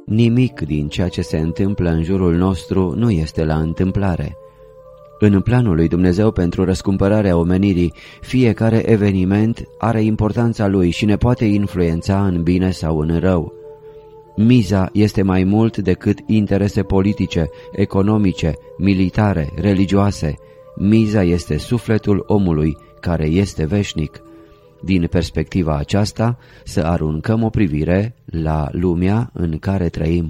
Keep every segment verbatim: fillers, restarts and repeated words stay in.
Nimic din ceea ce se întâmplă în jurul nostru nu este la întâmplare. În planul lui Dumnezeu pentru răscumpărarea omenirii, fiecare eveniment are importanța lui și ne poate influența în bine sau în rău. Miza este mai mult decât interese politice, economice, militare, religioase. Miza este sufletul omului, care este veșnic. Din perspectiva aceasta, să aruncăm o privire la lumea în care trăim.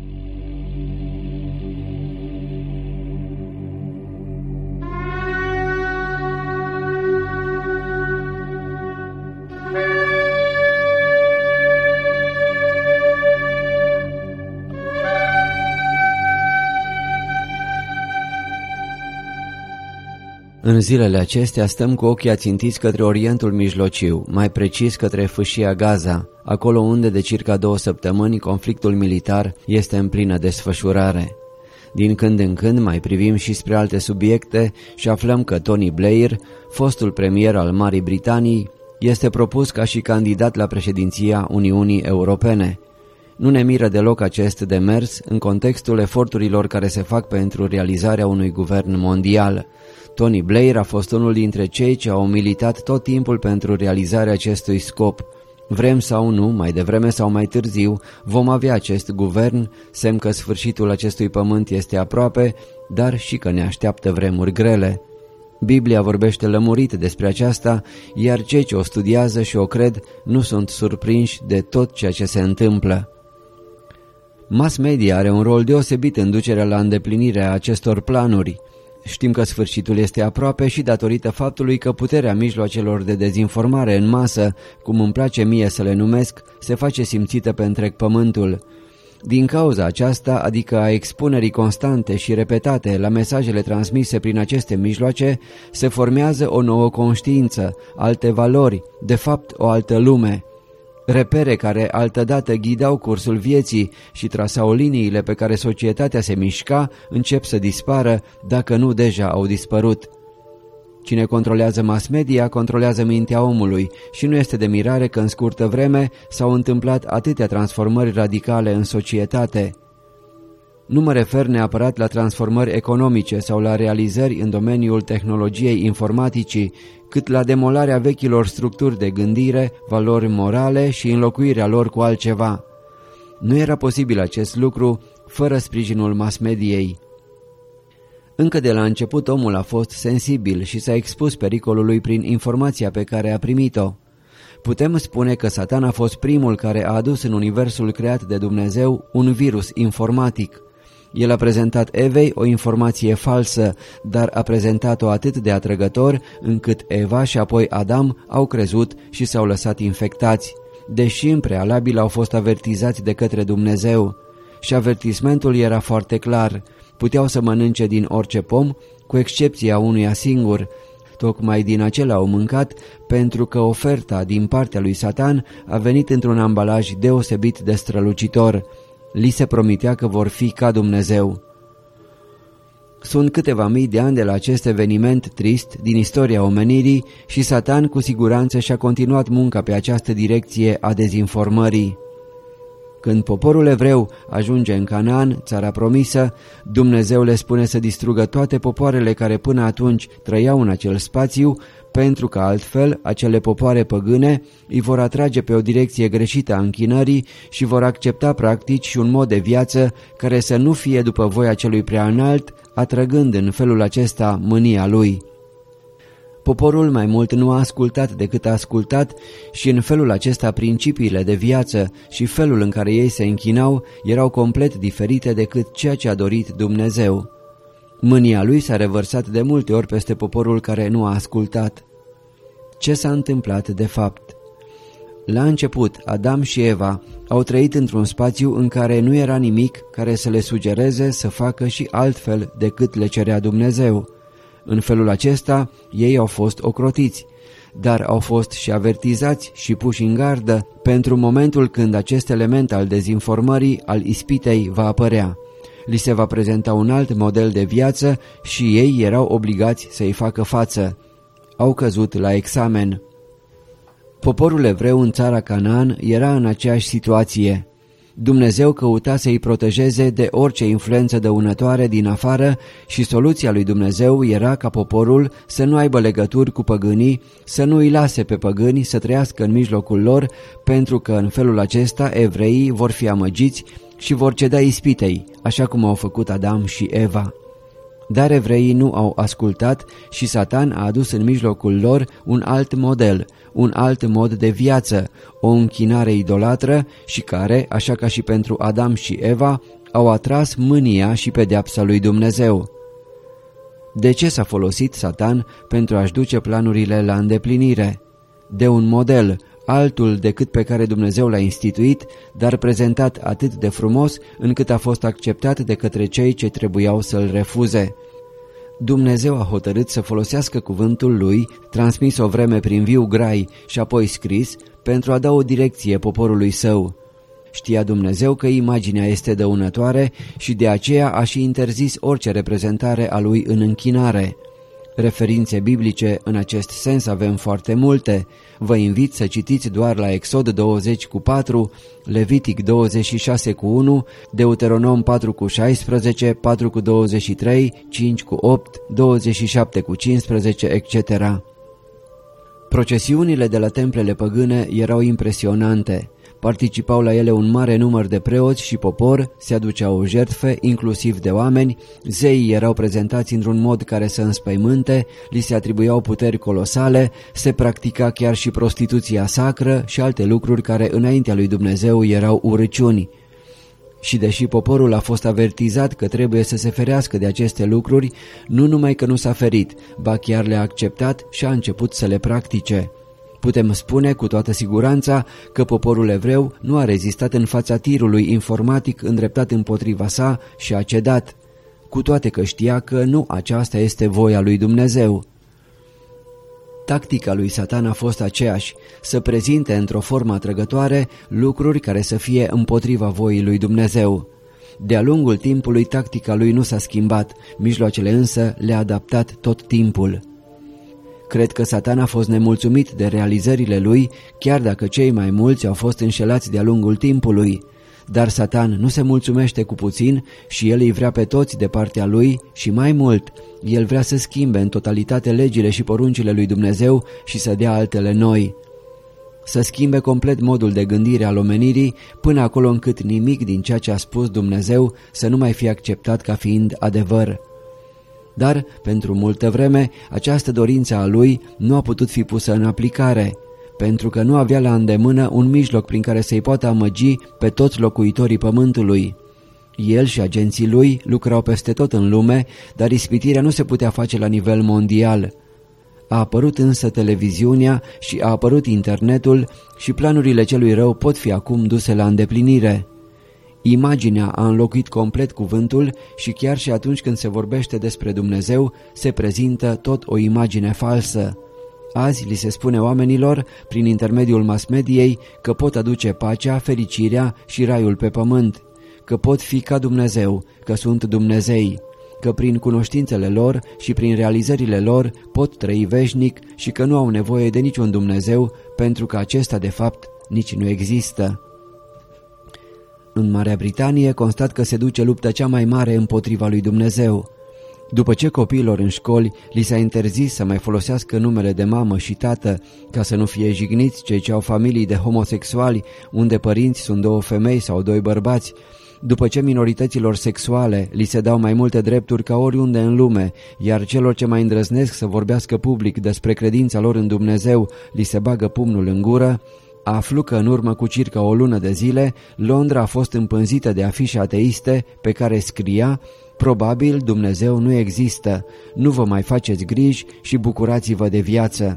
În zilele acestea stăm cu ochii ațintiți către Orientul Mijlociu, mai precis către fâșia Gaza, acolo unde de circa două săptămâni conflictul militar este în plină desfășurare. Din când în când mai privim și spre alte subiecte și aflăm că Tony Blair, fostul premier al Marii Britanii, este propus ca și candidat la președinția Uniunii Europene. Nu ne miră deloc acest demers în contextul eforturilor care se fac pentru realizarea unui guvern mondial. Tony Blair a fost unul dintre cei ce au militat tot timpul pentru realizarea acestui scop. Vrem sau nu, mai devreme sau mai târziu, vom avea acest guvern, semn că sfârșitul acestui pământ este aproape, dar și că ne așteaptă vremuri grele. Biblia vorbește lămurit despre aceasta, iar cei ce o studiază și o cred nu sunt surprinși de tot ceea ce se întâmplă. Mass media are un rol deosebit în ducerea la îndeplinirea acestor planuri. Știm că sfârșitul este aproape și datorită faptului că puterea mijloacelor de dezinformare în masă, cum îmi place mie să le numesc, se face simțită pe întreg pământul. Din cauza aceasta, adică a expunerii constante și repetate la mesajele transmise prin aceste mijloace, se formează o nouă conștiință, alte valori, de fapt o altă lume. Repere care altădată ghidau cursul vieții și trasau liniile pe care societatea se mișca, încep să dispară, dacă nu deja au dispărut. Cine controlează mass media, controlează mintea omului și nu este de mirare că în scurtă vreme s-au întâmplat atâtea transformări radicale în societate. Nu mă refer neapărat la transformări economice sau la realizări în domeniul tehnologiei informaticii, cât la demolarea vechilor structuri de gândire, valori morale și înlocuirea lor cu altceva. Nu era posibil acest lucru fără sprijinul mass-mediei. Încă de la început omul a fost sensibil și s-a expus pericolului prin informația pe care a primit-o. Putem spune că Satan a fost primul care a adus în universul creat de Dumnezeu un virus informatic. El a prezentat Evei o informație falsă, dar a prezentat-o atât de atrăgător încât Eva și apoi Adam au crezut și s-au lăsat infectați, deși în prealabil au fost avertizați de către Dumnezeu. Și avertismentul era foarte clar: puteau să mănânce din orice pom, cu excepția unuia singur. Tocmai din acela au mâncat, pentru că oferta din partea lui Satan a venit într-un ambalaj deosebit de strălucitor. Li se promitea că vor fi ca Dumnezeu. Sunt câteva mii de ani de la acest eveniment trist din istoria omenirii și Satan cu siguranță și-a continuat munca pe această direcție a dezinformării. Când poporul evreu ajunge în Canaan, țara promisă, Dumnezeu le spune să distrugă toate popoarele care până atunci trăiau în acel spațiu, pentru că altfel acele popoare păgâne îi vor atrage pe o direcție greșită a închinării și vor accepta practici și un mod de viață care să nu fie după voia celui prea înalt, atrăgând în felul acesta mânia lui. Poporul mai mult nu a ascultat decât a ascultat și în felul acesta principiile de viață și felul în care ei se închinau erau complet diferite decât ceea ce a dorit Dumnezeu. Mânia lui s-a revărsat de multe ori peste poporul care nu a ascultat. Ce s-a întâmplat de fapt? La început, Adam și Eva au trăit într-un spațiu în care nu era nimic care să le sugereze să facă și altfel decât le cerea Dumnezeu. În felul acesta, ei au fost ocrotiți, dar au fost și avertizați și puși în gardă pentru momentul când acest element al dezinformării, al ispitei, va apărea. Li se va prezenta un alt model de viață și ei erau obligați să-i facă față. Au căzut la examen. Poporul evreu în țara Canaan era în aceeași situație. Dumnezeu căuta să îi protejeze de orice influență dăunătoare din afară și soluția lui Dumnezeu era ca poporul să nu aibă legături cu păgânii, să nu îi lase pe păgâni să trăiască în mijlocul lor, pentru că în felul acesta evreii vor fi amăgiți și vor ceda ispitei, așa cum au făcut Adam și Eva. Dar evreii nu au ascultat și Satan a adus în mijlocul lor un alt model, un alt mod de viață, o închinare idolatră și care, așa ca și pentru Adam și Eva, au atras mânia și pedeapsa lui Dumnezeu. De ce s-a folosit Satan pentru a-și duce planurile la îndeplinire? De un model, altul decât pe care Dumnezeu l-a instituit, dar prezentat atât de frumos încât a fost acceptat de către cei ce trebuiau să-l refuze. Dumnezeu a hotărât să folosească cuvântul lui, transmis o vreme prin viu grai și apoi scris, pentru a da o direcție poporului său. Știa Dumnezeu că imaginea este dăunătoare și de aceea a și interzis orice reprezentare a lui în închinare. Referințe biblice în acest sens avem foarte multe. Vă invit să citiți doar la Exod douăzeci cu patru, Levitic douăzeci și șase cu unu, Deuteronom patru cu șaisprezece, patru cu douăzeci și trei, cinci cu opt, douăzeci și șapte cu cincisprezece, et cetera. Procesiunile de la templele păgâne erau impresionante. Participau la ele un mare număr de preoți și popor, se aduceau jertfe, inclusiv de oameni, zeii erau prezentați într-un mod care să înspăimânte, li se atribuiau puteri colosale, se practica chiar și prostituția sacră și alte lucruri care înaintea lui Dumnezeu erau urăciuni. Și deși poporul a fost avertizat că trebuie să se ferească de aceste lucruri, nu numai că nu s-a ferit, ba chiar le-a acceptat și a început să le practice. Putem spune cu toată siguranța că poporul evreu nu a rezistat în fața tirului informatic îndreptat împotriva sa și a cedat, cu toate că știa că nu aceasta este voia lui Dumnezeu. Tactica lui Satan a fost aceeași, să prezinte într-o formă atrăgătoare lucruri care să fie împotriva voii lui Dumnezeu. De-a lungul timpului tactica lui nu s-a schimbat, mijloacele însă le-a adaptat tot timpul. Cred că Satan a fost nemulțumit de realizările lui, chiar dacă cei mai mulți au fost înșelați de-a lungul timpului. Dar Satan nu se mulțumește cu puțin și el îi vrea pe toți de partea lui și mai mult, el vrea să schimbe în totalitate legile și poruncile lui Dumnezeu și să dea altele noi. Să schimbe complet modul de gândire al omenirii până acolo încât nimic din ceea ce a spus Dumnezeu să nu mai fie acceptat ca fiind adevăr. Dar, pentru multă vreme, această dorință a lui nu a putut fi pusă în aplicare, pentru că nu avea la îndemână un mijloc prin care să-i poată amăgi pe toți locuitorii pământului. El și agenții lui lucrau peste tot în lume, dar ispitirea nu se putea face la nivel mondial. A apărut însă televiziunea și a apărut internetul și planurile celui rău pot fi acum duse la îndeplinire. Imaginea a înlocuit complet cuvântul și chiar și atunci când se vorbește despre Dumnezeu, se prezintă tot o imagine falsă. Azi li se spune oamenilor, prin intermediul mass-mediei, că pot aduce pacea, fericirea și raiul pe pământ, că pot fi ca Dumnezeu, că sunt Dumnezei, că prin cunoștințele lor și prin realizările lor pot trăi veșnic și că nu au nevoie de niciun Dumnezeu, pentru că acesta de fapt nici nu există. În Marea Britanie constat că se duce lupta cea mai mare împotriva lui Dumnezeu. După ce copiilor în școli li s-a interzis să mai folosească numele de mamă și tată ca să nu fie jigniți cei ce au familii de homosexuali unde părinți sunt două femei sau doi bărbați, după ce minorităților sexuale li se dau mai multe drepturi ca oriunde în lume, iar celor ce mai îndrăznesc să vorbească public despre credința lor în Dumnezeu li se bagă pumnul în gură, aflu că în urmă cu circa o lună de zile, Londra a fost împânzită de afișe ateiste pe care scria: probabil Dumnezeu nu există, nu vă mai faceți griji și bucurați-vă de viață.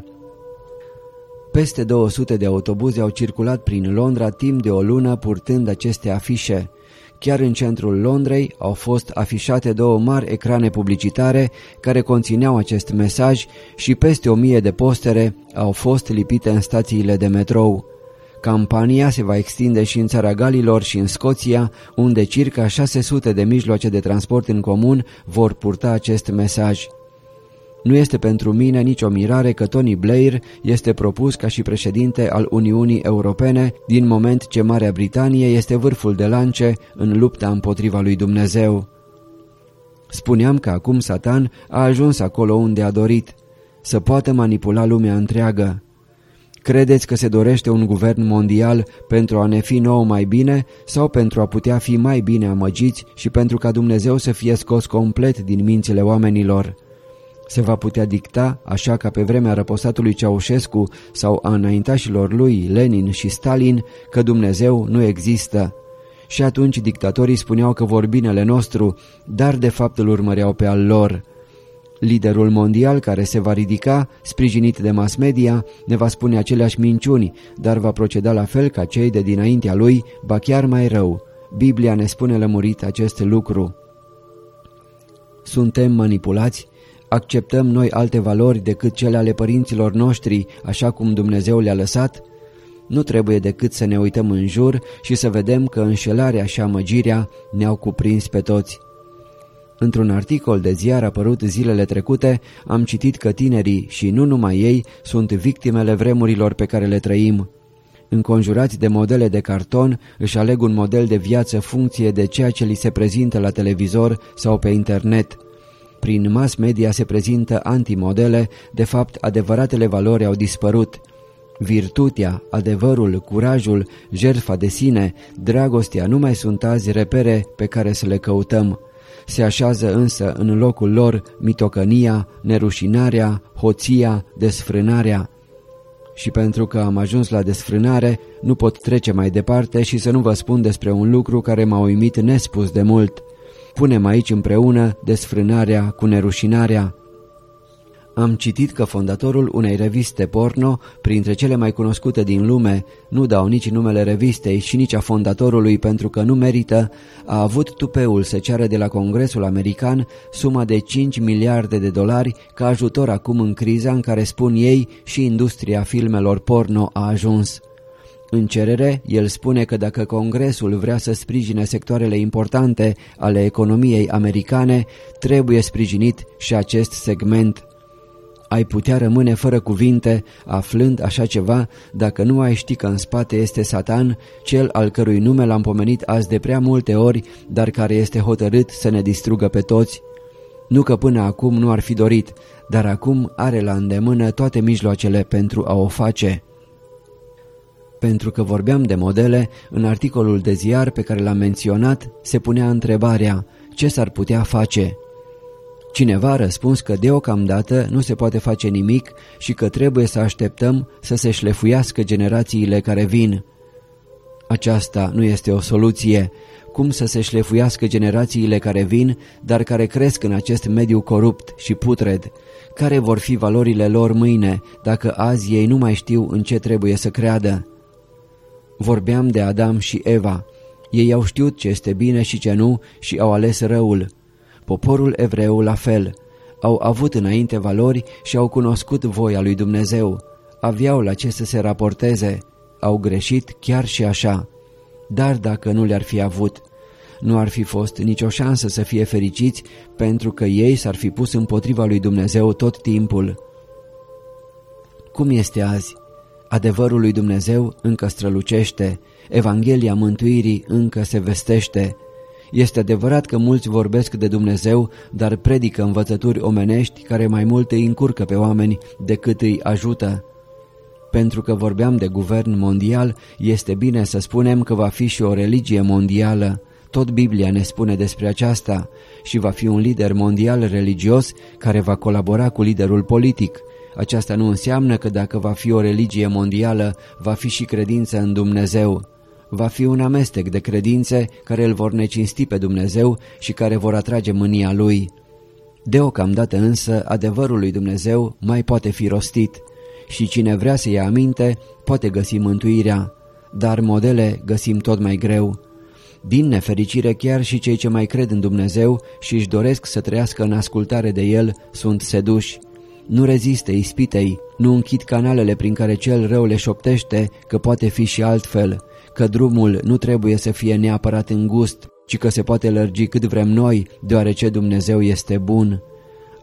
Peste două sute de autobuze au circulat prin Londra timp de o lună purtând aceste afișe. Chiar în centrul Londrei au fost afișate două mari ecrane publicitare care conțineau acest mesaj și peste o mie de postere au fost lipite în stațiile de metrou. Campania se va extinde și în țara Galilor și în Scoția, unde circa șase sute de mijloace de transport în comun vor purta acest mesaj. Nu este pentru mine nicio mirare că Tony Blair este propus ca și președinte al Uniunii Europene, din moment ce Marea Britanie este vârful de lance în lupta împotriva lui Dumnezeu. Spuneam că acum Satan a ajuns acolo unde a dorit, să poată manipula lumea întreagă. Credeți că se dorește un guvern mondial pentru a ne fi nouă mai bine sau pentru a putea fi mai bine amăgiți și pentru ca Dumnezeu să fie scos complet din mințile oamenilor? Se va putea dicta, așa ca pe vremea răposatului Ceaușescu sau a înaintașilor lui Lenin și Stalin, că Dumnezeu nu există. Și atunci dictatorii spuneau că vor binele nostru, dar de fapt îl urmăreau pe al lor. Liderul mondial care se va ridica, sprijinit de mass media, ne va spune aceleași minciuni, dar va proceda la fel ca cei de dinaintea lui, ba chiar mai rău. Biblia ne spune lămurit acest lucru. Suntem manipulați? Acceptăm noi alte valori decât cele ale părinților noștri, așa cum Dumnezeu le-a lăsat? Nu trebuie decât să ne uităm în jur și să vedem că înșelarea și amăgirea ne-au cuprins pe toți. Într-un articol de ziar apărut zilele trecute, am citit că tinerii, și nu numai ei, sunt victimele vremurilor pe care le trăim. Înconjurați de modele de carton, își aleg un model de viață funcție de ceea ce li se prezintă la televizor sau pe internet. Prin mass media se prezintă antimodele, de fapt adevăratele valori au dispărut. Virtutea, adevărul, curajul, jertfa de sine, dragostea nu mai sunt azi repere pe care să le căutăm. Se așează însă în locul lor mitocănia, nerușinarea, hoția, desfrânarea. Și pentru că am ajuns la desfrânare, nu pot trece mai departe și să nu vă spun despre un lucru care m-a uimit nespus de mult. Punem aici împreună desfrânarea cu nerușinarea. Am citit că fondatorul unei reviste porno, printre cele mai cunoscute din lume, nu dau nici numele revistei și nici a fondatorului pentru că nu merită, a avut tupeul să ceară de la Congresul American suma de cinci miliarde de dolari ca ajutor acum în criza în care, spun ei, și industria filmelor porno a ajuns. În cerere, el spune că dacă Congresul vrea să sprijine sectoarele importante ale economiei americane, trebuie sprijinit și acest segment. Ai putea rămâne fără cuvinte, aflând așa ceva, dacă nu ai ști că în spate este Satan, cel al cărui nume l-am pomenit azi de prea multe ori, dar care este hotărât să ne distrugă pe toți? Nu că până acum nu ar fi dorit, dar acum are la îndemână toate mijloacele pentru a o face. Pentru că vorbeam de modele, în articolul de ziar pe care l-am menționat, se punea întrebarea, ce s-ar putea face? Cineva a răspuns că deocamdată nu se poate face nimic și că trebuie să așteptăm să se șlefuiască generațiile care vin. Aceasta nu este o soluție. Cum să se șlefuiască generațiile care vin, dar care cresc în acest mediu corupt și putred? Care vor fi valorile lor mâine, dacă azi ei nu mai știu în ce trebuie să creadă? Vorbeam de Adam și Eva. Ei au știut ce este bine și ce nu și au ales răul. Poporul evreu la fel. Au avut înainte valori și au cunoscut voia lui Dumnezeu. Aveau la ce să se raporteze. Au greșit chiar și așa. Dar dacă nu le-ar fi avut, nu ar fi fost nicio șansă să fie fericiți, pentru că ei s-ar fi pus împotriva lui Dumnezeu tot timpul. Cum este azi? Adevărul lui Dumnezeu încă strălucește, Evanghelia mântuirii încă se vestește. Este adevărat că mulți vorbesc de Dumnezeu, dar predică învățături omenești care mai mult îi încurcă pe oameni decât îi ajută. Pentru că vorbeam de guvern mondial, este bine să spunem că va fi și o religie mondială. Tot Biblia ne spune despre aceasta și va fi un lider mondial religios care va colabora cu liderul politic. Aceasta nu înseamnă că dacă va fi o religie mondială, va fi și credință în Dumnezeu. Va fi un amestec de credințe care îl vor necinsti pe Dumnezeu și care vor atrage mânia Lui. Deocamdată însă adevărul lui Dumnezeu mai poate fi rostit și cine vrea să ia aminte poate găsi mântuirea, dar modele găsim tot mai greu. Din nefericire chiar și cei ce mai cred în Dumnezeu și își doresc să trăiască în ascultare de El sunt seduși. Nu rezistă ispitei, nu închid canalele prin care cel rău le șoptește că poate fi și altfel, că drumul nu trebuie să fie neapărat îngust, ci că se poate lărgi cât vrem noi, deoarece Dumnezeu este bun.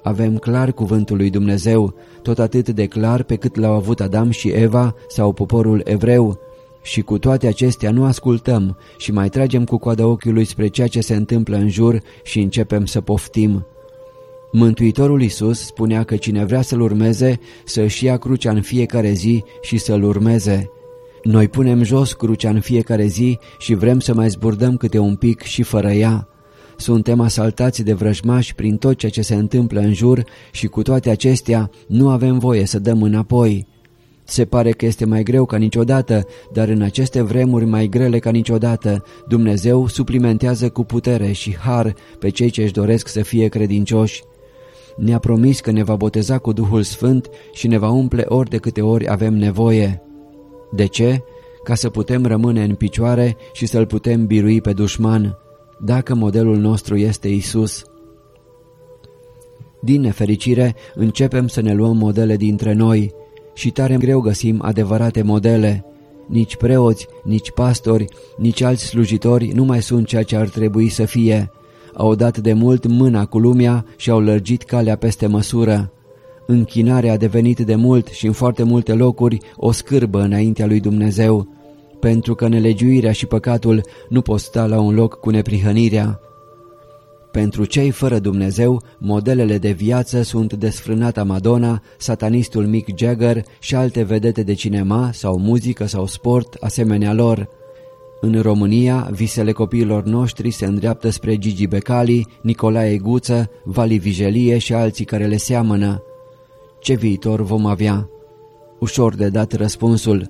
Avem clar cuvântul lui Dumnezeu, tot atât de clar pe cât l-au avut Adam și Eva sau poporul evreu. Și cu toate acestea nu ascultăm și mai tragem cu coada ochiului spre ceea ce se întâmplă în jur și începem să poftim. Mântuitorul Iisus spunea că cine vrea să-L urmeze, să își ia crucea în fiecare zi și să-L urmeze. Noi punem jos crucea în fiecare zi și vrem să mai zburdăm câte un pic și fără ea. Suntem asaltați de vrăjmași prin tot ceea ce se întâmplă în jur și cu toate acestea nu avem voie să dăm înapoi. Se pare că este mai greu ca niciodată, dar în aceste vremuri mai grele ca niciodată, Dumnezeu suplimentează cu putere și har pe cei ce își doresc să fie credincioși. Ne-a promis că ne va boteza cu Duhul Sfânt și ne va umple ori de câte ori avem nevoie. De ce? Ca să putem rămâne în picioare și să-L putem birui pe dușman, dacă modelul nostru este Isus. Din nefericire, începem să ne luăm modele dintre noi și tare greu găsim adevărate modele. Nici preoți, nici pastori, nici alți slujitori nu mai sunt ceea ce ar trebui să fie. Au dat de mult mâna cu lumea și au lărgit calea peste măsură. Închinarea a devenit de mult și în foarte multe locuri o scârbă înaintea lui Dumnezeu, pentru că nelegiuirea și păcatul nu pot sta la un loc cu neprihănirea. Pentru cei fără Dumnezeu, modelele de viață sunt desfrânata Madonna, satanistul Mick Jagger și alte vedete de cinema sau muzică sau sport asemenea lor. În România, visele copiilor noștri se îndreaptă spre Gigi Becali, Nicolae Guță, Vali Vigelie și alții care le seamănă. Ce viitor vom avea? Ușor de dat răspunsul.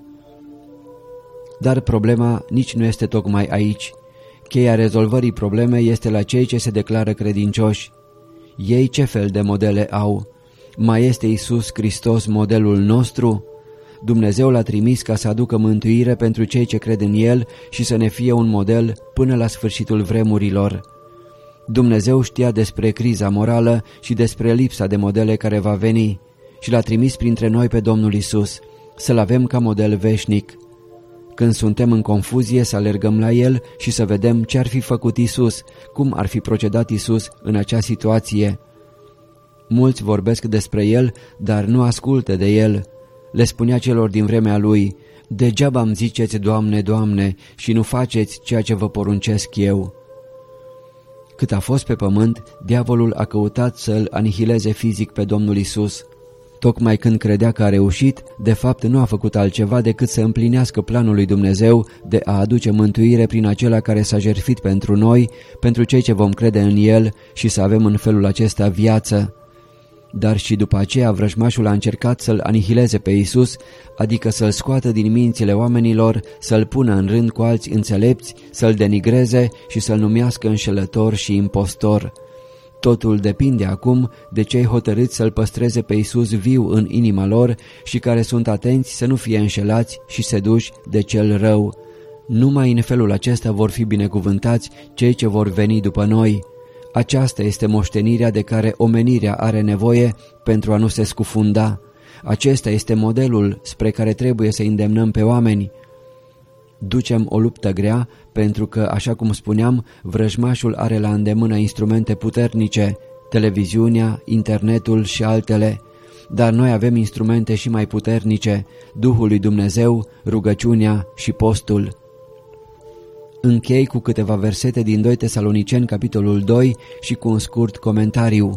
Dar problema nici nu este tocmai aici. Cheia rezolvării problemei este la cei ce se declară credincioși. Ei ce fel de modele au? Mai este Iisus Hristos modelul nostru? Dumnezeu l-a trimis ca să aducă mântuire pentru cei ce cred în El și să ne fie un model până la sfârșitul vremurilor. Dumnezeu știa despre criza morală și despre lipsa de modele care va veni și l-a trimis printre noi pe Domnul Iisus, să-L avem ca model veșnic. Când suntem în confuzie, să alergăm la El și să vedem ce ar fi făcut Iisus, cum ar fi procedat Iisus în acea situație. Mulți vorbesc despre El, dar nu ascultă de El. Le spunea celor din vremea Lui: degeaba îmi ziceți, Doamne, Doamne, și nu faceți ceea ce vă poruncesc eu. Cât a fost pe pământ, diavolul a căutat să-L anihileze fizic pe Domnul Iisus. Tocmai când credea că a reușit, de fapt nu a făcut altceva decât să împlinească planul lui Dumnezeu de a aduce mântuire prin acela care s-a jertfit pentru noi, pentru cei ce vom crede în El și să avem în felul acesta viață. Dar și după aceea vrăjmașul a încercat să-L anihileze pe Iisus, adică să-L scoată din mințile oamenilor, să-L pună în rând cu alți înțelepți, să-L denigreze și să-L numească înșelător și impostor. Totul depinde acum de cei hotărâți să-L păstreze pe Iisus viu în inima lor și care sunt atenți să nu fie înșelați și seduși de cel rău. Numai în felul acesta vor fi binecuvântați cei ce vor veni după noi. Aceasta este moștenirea de care omenirea are nevoie pentru a nu se scufunda. Acesta este modelul spre care trebuie să îndemnăm pe oameni. Ducem o luptă grea pentru că, așa cum spuneam, vrăjmașul are la îndemână instrumente puternice, televiziunea, internetul și altele. Dar noi avem instrumente și mai puternice, Duhul lui Dumnezeu, rugăciunea și postul. Închei cu câteva versete din doi Tesaloniceni, capitolul doi, și cu un scurt comentariu.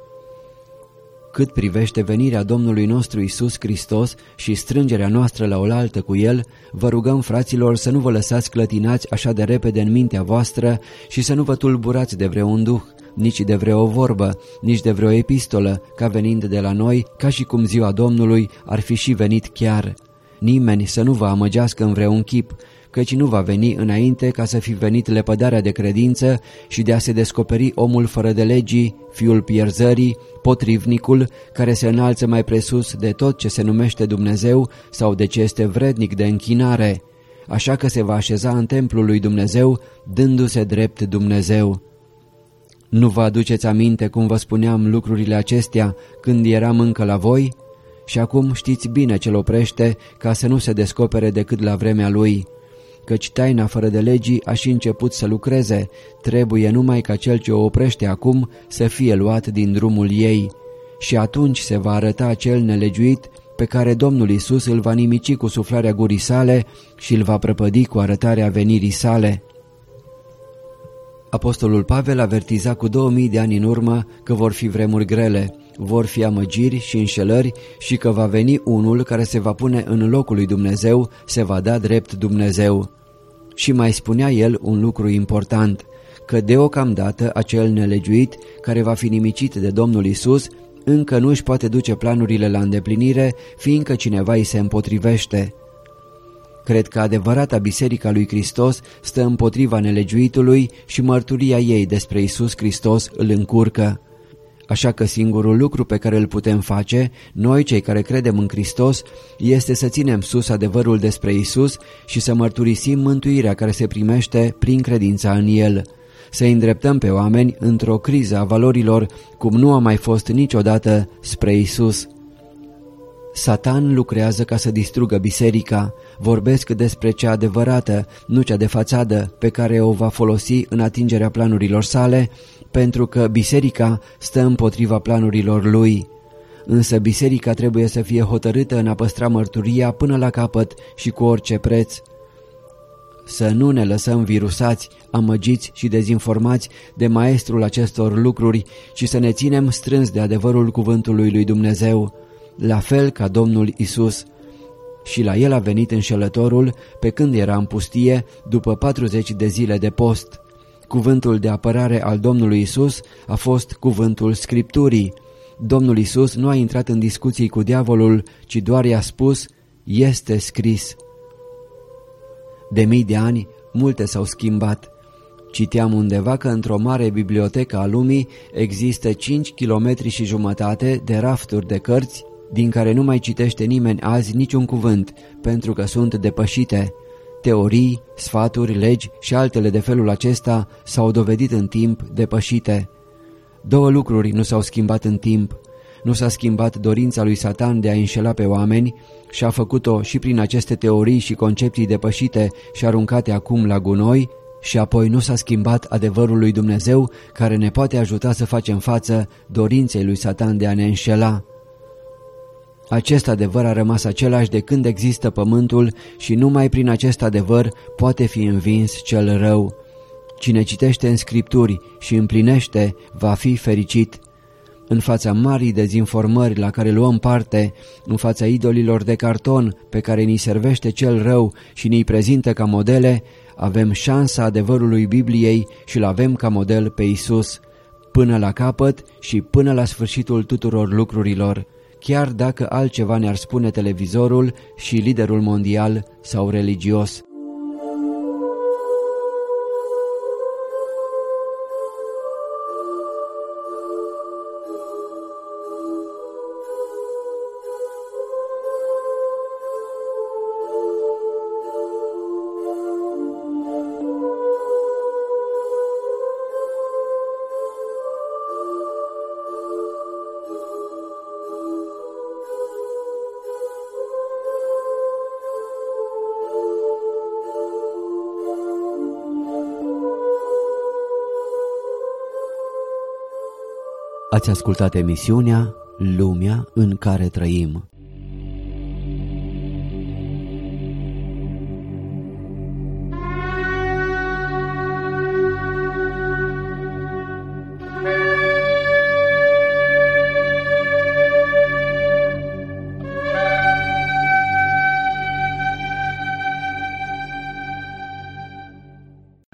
Cât privește venirea Domnului nostru Iisus Hristos și strângerea noastră la oaltă cu El, vă rugăm, fraților, să nu vă lăsați clătinați așa de repede în mintea voastră și să nu vă tulburați de vreun duh, nici de vreo vorbă, nici de vreo epistolă, ca venind de la noi, ca și cum ziua Domnului ar fi și venit chiar. Nimeni să nu vă amăgească în vreun chip, căci nu va veni înainte ca să fi venit lepădarea de credință și de a se descoperi omul fără de legii, fiul pierzării, potrivnicul, care se înalță mai presus de tot ce se numește Dumnezeu sau de ce este vrednic de închinare, așa că se va așeza în templul lui Dumnezeu, dându-se drept Dumnezeu. Nu vă aduceți aminte cum vă spuneam lucrurile acestea când eram încă la voi? Și acum știți bine ce-l oprește ca să nu se descopere decât la vremea lui. căci taina fără de legii a și început să lucreze, trebuie numai ca cel ce o oprește acum să fie luat din drumul ei. Și atunci se va arăta cel nelegiuit pe care Domnul Iisus îl va nimici cu suflarea gurii sale și îl va prăpădi cu arătarea venirii sale. Apostolul Pavel avertiza cu două mii de ani în urmă că vor fi vremuri grele, vor fi amăgiri și înșelări și că va veni unul care se va pune în locul lui Dumnezeu, se va da drept Dumnezeu. Și mai spunea el un lucru important, că deocamdată acel nelegiuit care va fi nimicit de Domnul Iisus încă nu își poate duce planurile la îndeplinire, fiindcă cineva îi se împotrivește. Cred că adevărata Biserica lui Hristos stă împotriva nelegiuitului și mărturia ei despre Iisus Hristos îl încurcă. Așa că singurul lucru pe care îl putem face, noi cei care credem în Hristos, este să ținem sus adevărul despre Iisus și să mărturisim mântuirea care se primește prin credința în El. Să îndreptăm pe oameni într-o criză a valorilor cum nu a mai fost niciodată spre Iisus. Satan lucrează ca să distrugă biserica. Vorbesc despre cea adevărată, nu cea de fațadă, pe care o va folosi în atingerea planurilor sale, pentru că biserica stă împotriva planurilor lui. Însă biserica trebuie să fie hotărâtă în a păstra mărturia până la capăt și cu orice preț. Să nu ne lăsăm virusați, amăgiți și dezinformați de maestrul acestor lucruri, ci să ne ținem strâns de adevărul cuvântului lui Dumnezeu, la fel ca Domnul Iisus. Și la el a venit înșelătorul pe când era în pustie după patruzeci de zile de post. Cuvântul de apărare al Domnului Iisus a fost cuvântul Scripturii. Domnul Iisus nu a intrat în discuții cu diavolul, ci doar i-a spus, este scris. De mii de ani, multe s-au schimbat. Citeam undeva că într-o mare bibliotecă a lumii există cinci kilometri și jumătate de rafturi de cărți, din care nu mai citește nimeni azi niciun cuvânt, pentru că sunt depășite. Teorii, sfaturi, legi și altele de felul acesta s-au dovedit în timp depășite. Două lucruri nu s-au schimbat în timp. Nu s-a schimbat dorința lui Satan de a înșela pe oameni și a făcut-o și prin aceste teorii și concepții depășite și aruncate acum la gunoi, și apoi nu s-a schimbat adevărul lui Dumnezeu care ne poate ajuta să facem față dorinței lui Satan de a ne înșela. Acest adevăr a rămas același de când există pământul și numai prin acest adevăr poate fi învins cel rău. Cine citește în Scripturi și împlinește va fi fericit. În fața marii dezinformări la care luăm parte, în fața idolilor de carton pe care ni servește cel rău și ni-i prezintă ca modele, avem șansa adevărului Bibliei și îl avem ca model pe Iisus, până la capăt și până la sfârșitul tuturor lucrurilor, chiar dacă altceva ne-ar spune televizorul și liderul mondial sau religios. Ați ascultat emisiunea Lumea în care trăim.